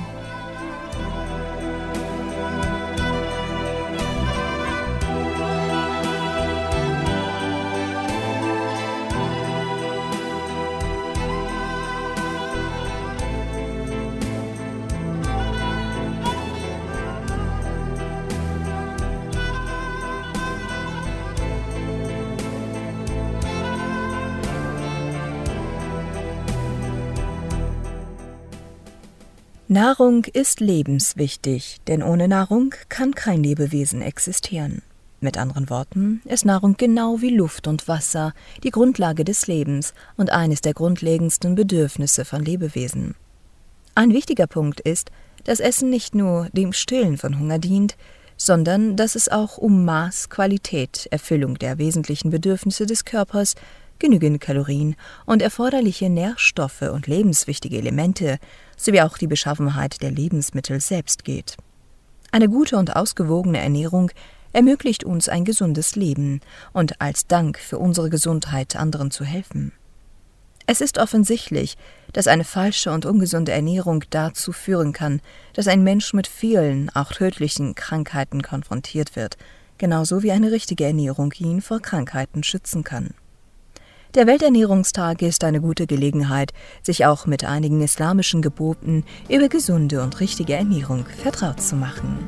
Nahrung ist lebenswichtig, denn ohne Nahrung kann kein Lebewesen existieren. Mit anderen Worten ist Nahrung genau wie Luft und Wasser die Grundlage des Lebens und eines der grundlegendsten Bedürfnisse von Lebewesen. Ein wichtiger Punkt ist, dass Essen nicht nur dem Stillen von Hunger dient, sondern dass es auch um Maß, Qualität, Erfüllung der wesentlichen Bedürfnisse des Körpers, genügend Kalorien und erforderliche Nährstoffe und lebenswichtige Elemente sowie auch die Beschaffenheit der Lebensmittel selbst geht. Eine gute und ausgewogene Ernährung ermöglicht uns ein gesundes Leben und als Dank für unsere Gesundheit anderen zu helfen. Es ist offensichtlich, dass eine falsche und ungesunde Ernährung dazu führen kann, dass ein Mensch mit vielen, auch tödlichen Krankheiten konfrontiert wird, genauso wie eine richtige Ernährung ihn vor Krankheiten schützen kann. Der Welternährungstag ist eine gute Gelegenheit, sich auch mit einigen islamischen Geboten über gesunde und richtige Ernährung vertraut zu machen.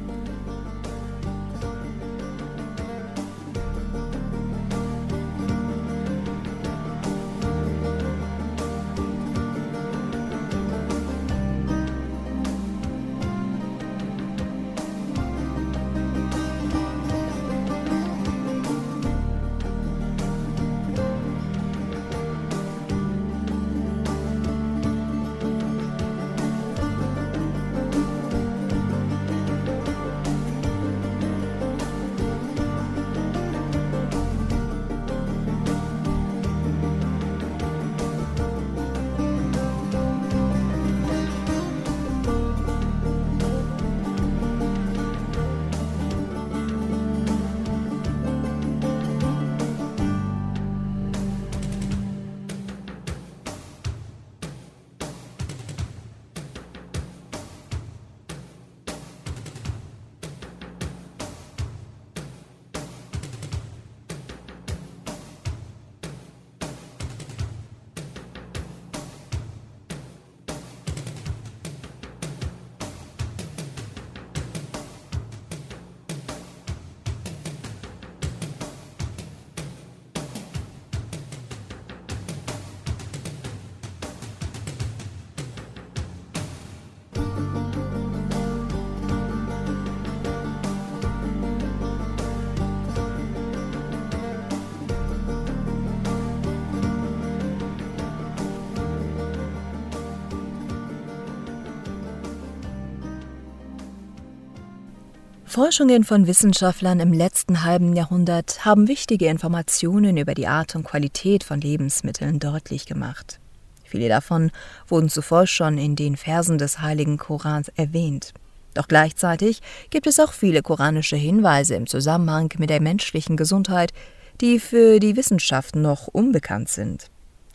Forschungen von Wissenschaftlern im letzten halben Jahrhundert haben wichtige Informationen über die Art und Qualität von Lebensmitteln deutlich gemacht. Viele davon wurden zuvor schon in den Versen des Heiligen Korans erwähnt. Doch gleichzeitig gibt es auch viele koranische Hinweise im Zusammenhang mit der menschlichen Gesundheit, die für die Wissenschaft noch unbekannt sind.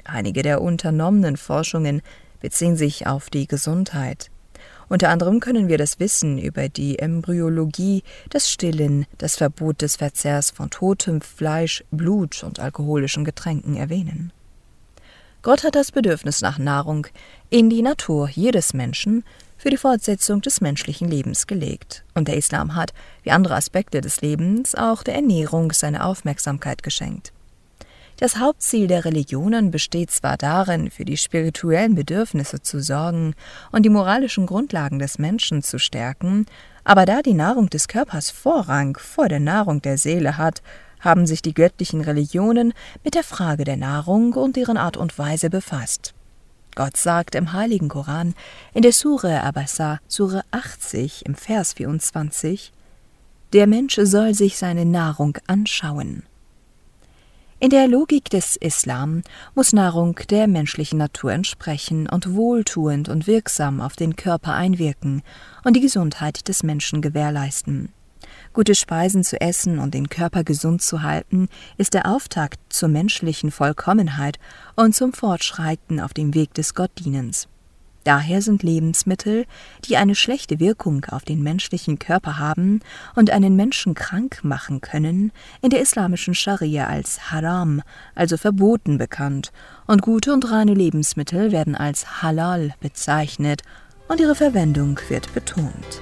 Einige der unternommenen Forschungen beziehen sich auf die Gesundheit. Unter anderem können wir das Wissen über die Embryologie, das Stillen, das Verbot des Verzehrs von totem Fleisch, Blut und alkoholischen Getränken erwähnen. Gott hat das Bedürfnis nach Nahrung in die Natur jedes Menschen für die Fortsetzung des menschlichen Lebens gelegt. Und der Islam hat, wie andere Aspekte des Lebens, auch der Ernährung seine Aufmerksamkeit geschenkt. Das Hauptziel der Religionen besteht zwar darin, für die spirituellen Bedürfnisse zu sorgen und die moralischen Grundlagen des Menschen zu stärken, aber da die Nahrung des Körpers Vorrang vor der Nahrung der Seele hat, haben sich die göttlichen Religionen mit der Frage der Nahrung und deren Art und Weise befasst. Gott sagt im Heiligen Koran in der Sure Abasa, Sure 80 im Vers 24, der Mensch soll sich seine Nahrung anschauen. In der Logik des Islam muss Nahrung der menschlichen Natur entsprechen und wohltuend und wirksam auf den Körper einwirken und die Gesundheit des Menschen gewährleisten. Gute Speisen zu essen und den Körper gesund zu halten, ist der Auftakt zur menschlichen Vollkommenheit und zum Fortschreiten auf dem Weg des Gottdienens. Daher sind Lebensmittel, die eine schlechte Wirkung auf den menschlichen Körper haben und einen Menschen krank machen können, in der islamischen Scharia als Haram, also verboten, bekannt, und gute und reine Lebensmittel werden als Halal bezeichnet und ihre Verwendung wird betont.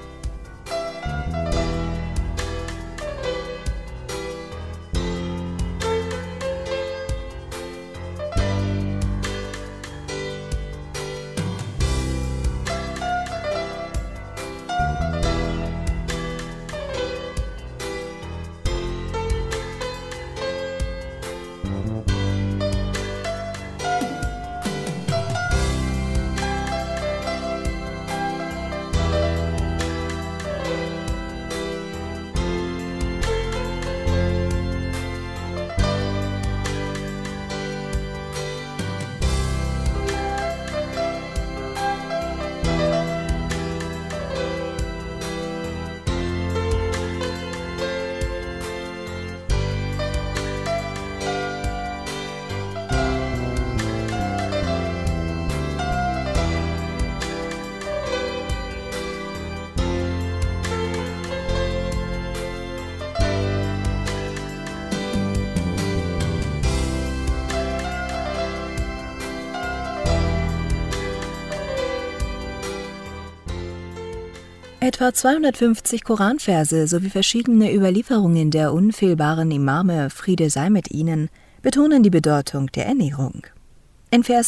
Etwa 250 Koranverse sowie verschiedene Überlieferungen der unfehlbaren Imame, Friede sei mit ihnen, betonen die Bedeutung der Ernährung. In Vers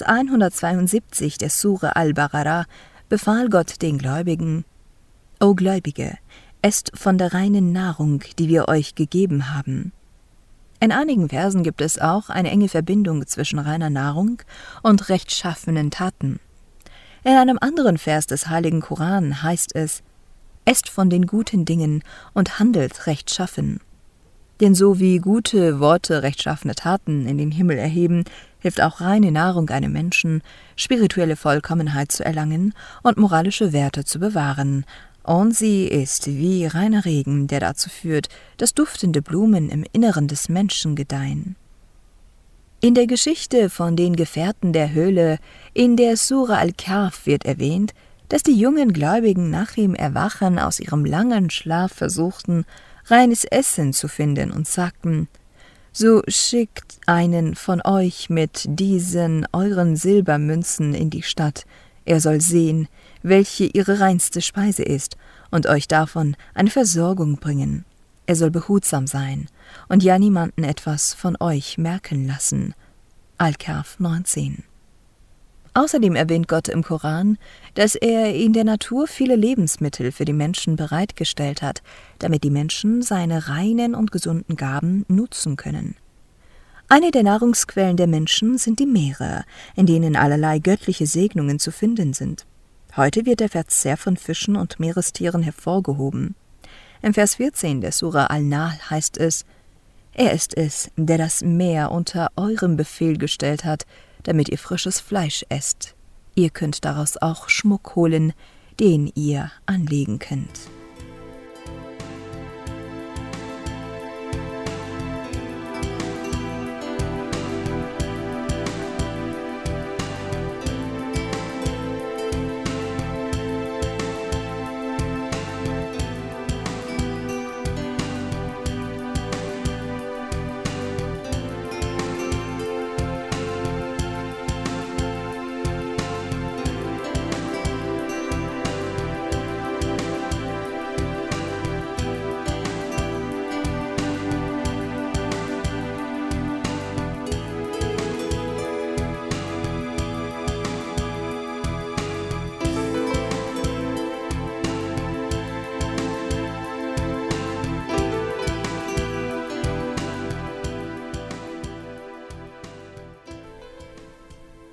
172 der Sure Al-Baqarah befahl Gott den Gläubigen: O Gläubige, esst von der reinen Nahrung, die wir euch gegeben haben. In einigen Versen gibt es auch eine enge Verbindung zwischen reiner Nahrung und rechtschaffenen Taten. In einem anderen Vers des Heiligen Koran heißt es: Esst von den guten Dingen und handelt rechtschaffen. Denn so wie gute Worte rechtschaffene Taten in den Himmel erheben, hilft auch reine Nahrung einem Menschen, spirituelle Vollkommenheit zu erlangen und moralische Werte zu bewahren. Und sie ist wie reiner Regen, der dazu führt, dass duftende Blumen im Inneren des Menschen gedeihen. In der Geschichte von den Gefährten der Höhle in der Sura Al-Kahf wird erwähnt, dass die jungen Gläubigen nach dem Erwachen aus ihrem langen Schlaf versuchten, reines Essen zu finden und sagten: So schickt einen von euch mit diesen euren Silbermünzen in die Stadt, er soll sehen, welche ihre reinste Speise ist, und euch davon eine Versorgung bringen. Er soll behutsam sein und ja niemanden etwas von euch merken lassen. Al-Kahf 19. Außerdem erwähnt Gott im Koran, dass er in der Natur viele Lebensmittel für die Menschen bereitgestellt hat, damit die Menschen seine reinen und gesunden Gaben nutzen können. Eine der Nahrungsquellen der Menschen sind die Meere, in denen allerlei göttliche Segnungen zu finden sind. Heute wird der Verzehr von Fischen und Meerestieren hervorgehoben. Im Vers 14 der Sura Al-Nahl heißt es: Er ist es, der das Meer unter eurem Befehl gestellt hat, damit ihr frisches Fleisch esst. Ihr könnt daraus auch Schmuck holen, den ihr anlegen könnt.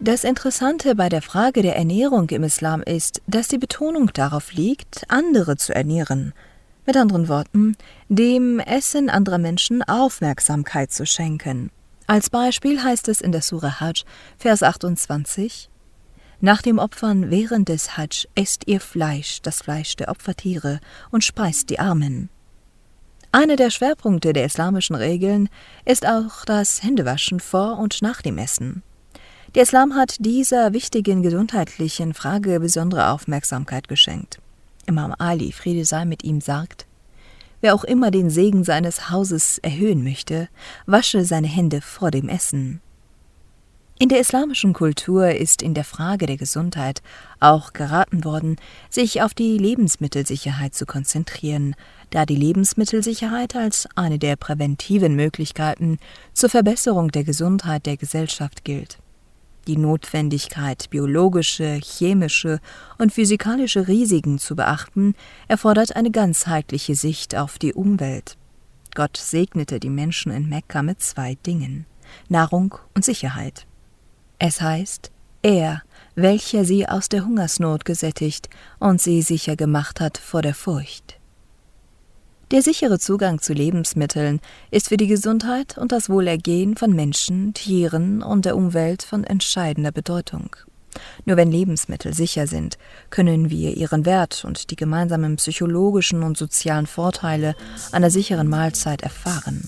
Das Interessante bei der Frage der Ernährung im Islam ist, dass die Betonung darauf liegt, andere zu ernähren. Mit anderen Worten, dem Essen anderer Menschen Aufmerksamkeit zu schenken. Als Beispiel heißt es in der Sura Hajj, Vers 28, nach dem Opfern während des Hajj esst ihr Fleisch, das Fleisch der Opfertiere, und speist die Armen. Einer der Schwerpunkte der islamischen Regeln ist auch das Händewaschen vor und nach dem Essen. Der Islam hat dieser wichtigen gesundheitlichen Frage besondere Aufmerksamkeit geschenkt. Imam Ali, Friede sei mit ihm, sagt, wer auch immer den Segen seines Hauses erhöhen möchte, wasche seine Hände vor dem Essen. In der islamischen Kultur ist in der Frage der Gesundheit auch geraten worden, sich auf die Lebensmittelsicherheit zu konzentrieren, da die Lebensmittelsicherheit als eine der präventiven Möglichkeiten zur Verbesserung der Gesundheit der Gesellschaft gilt. Die Notwendigkeit, biologische, chemische und physikalische Risiken zu beachten, erfordert eine ganzheitliche Sicht auf die Umwelt. Gott segnete die Menschen in Mekka mit 2 Dingen: Nahrung und Sicherheit. Es heißt, er, welcher sie aus der Hungersnot gesättigt und sie sicher gemacht hat vor der Furcht. Der sichere Zugang zu Lebensmitteln ist für die Gesundheit und das Wohlergehen von Menschen, Tieren und der Umwelt von entscheidender Bedeutung. Nur wenn Lebensmittel sicher sind, können wir ihren Wert und die gemeinsamen psychologischen und sozialen Vorteile einer sicheren Mahlzeit erfahren.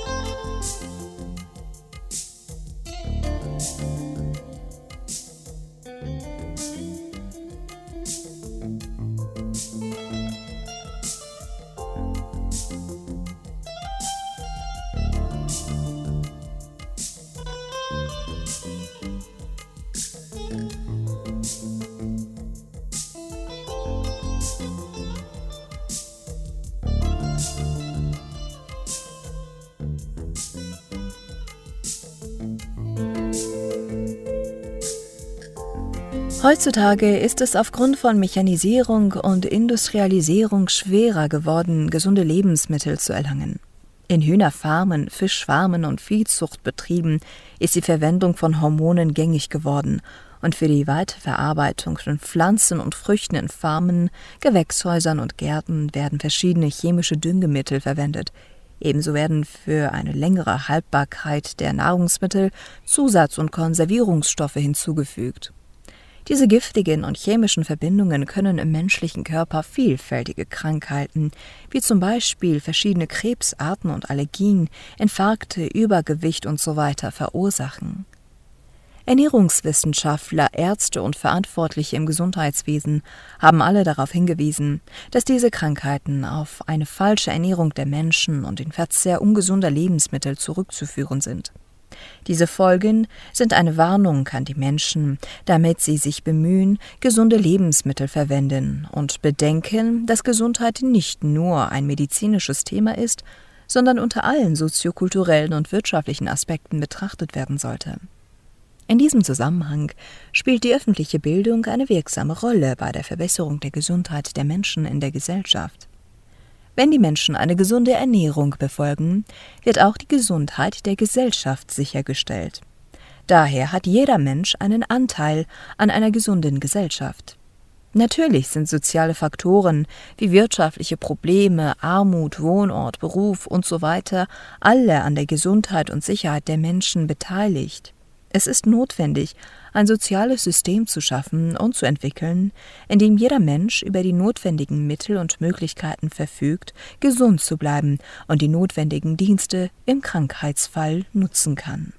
Heutzutage ist es aufgrund von Mechanisierung und Industrialisierung schwerer geworden, gesunde Lebensmittel zu erlangen. In Hühnerfarmen, Fischfarmen und Viehzuchtbetrieben ist die Verwendung von Hormonen gängig geworden und für die Weiterverarbeitung von Pflanzen und Früchten in Farmen, Gewächshäusern und Gärten werden verschiedene chemische Düngemittel verwendet. Ebenso werden für eine längere Haltbarkeit der Nahrungsmittel Zusatz- und Konservierungsstoffe hinzugefügt. Diese giftigen und chemischen Verbindungen können im menschlichen Körper vielfältige Krankheiten, wie zum Beispiel verschiedene Krebsarten und Allergien, Infarkte, Übergewicht usw. verursachen. Ernährungswissenschaftler, Ärzte und Verantwortliche im Gesundheitswesen haben alle darauf hingewiesen, dass diese Krankheiten auf eine falsche Ernährung der Menschen und den Verzehr ungesunder Lebensmittel zurückzuführen sind. Diese Folgen sind eine Warnung an die Menschen, damit sie sich bemühen, gesunde Lebensmittel verwenden und bedenken, dass Gesundheit nicht nur ein medizinisches Thema ist, sondern unter allen soziokulturellen und wirtschaftlichen Aspekten betrachtet werden sollte. In diesem Zusammenhang spielt die öffentliche Bildung eine wirksame Rolle bei der Verbesserung der Gesundheit der Menschen in der Gesellschaft. Wenn die Menschen eine gesunde Ernährung befolgen, wird auch die Gesundheit der Gesellschaft sichergestellt. Daher hat jeder Mensch einen Anteil an einer gesunden Gesellschaft. Natürlich sind soziale Faktoren wie wirtschaftliche Probleme, Armut, Wohnort, Beruf usw. alle an der Gesundheit und Sicherheit der Menschen beteiligt. Es ist notwendig, ein soziales System zu schaffen und zu entwickeln, in dem jeder Mensch über die notwendigen Mittel und Möglichkeiten verfügt, gesund zu bleiben und die notwendigen Dienste im Krankheitsfall nutzen kann.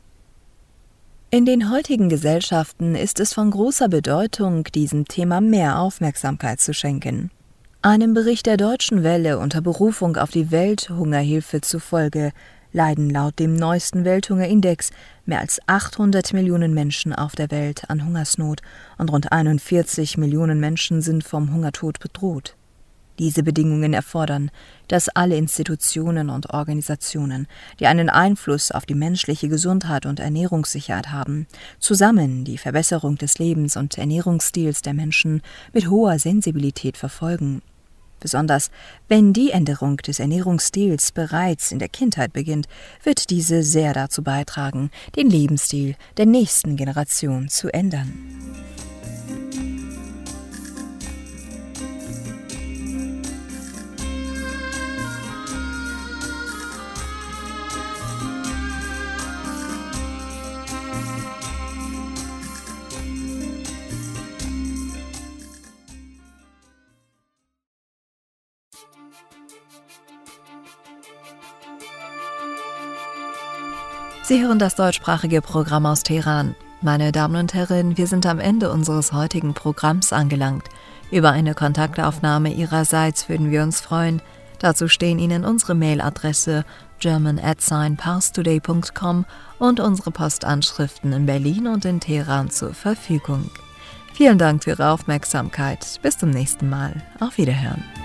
In den heutigen Gesellschaften ist es von großer Bedeutung, diesem Thema mehr Aufmerksamkeit zu schenken. Einem Bericht der Deutschen Welle unter Berufung auf die Welthungerhilfe zufolge leiden laut dem neuesten Welthungerindex mehr als 800 Millionen Menschen auf der Welt an Hungersnot und rund 41 Millionen Menschen sind vom Hungertod bedroht. Diese Bedingungen erfordern, dass alle Institutionen und Organisationen, die einen Einfluss auf die menschliche Gesundheit und Ernährungssicherheit haben, zusammen die Verbesserung des Lebens- und Ernährungsstils der Menschen mit hoher Sensibilität verfolgen. Besonders wenn die Änderung des Ernährungsstils bereits in der Kindheit beginnt, wird diese sehr dazu beitragen, den Lebensstil der nächsten Generation zu ändern. Sie hören das deutschsprachige Programm aus Teheran. Meine Damen und Herren, wir sind am Ende unseres heutigen Programms angelangt. Über eine Kontaktaufnahme Ihrerseits würden wir uns freuen. Dazu stehen Ihnen unsere Mailadresse german@parstoday.com und unsere Postanschriften in Berlin und in Teheran zur Verfügung. Vielen Dank für Ihre Aufmerksamkeit. Bis zum nächsten Mal. Auf Wiederhören.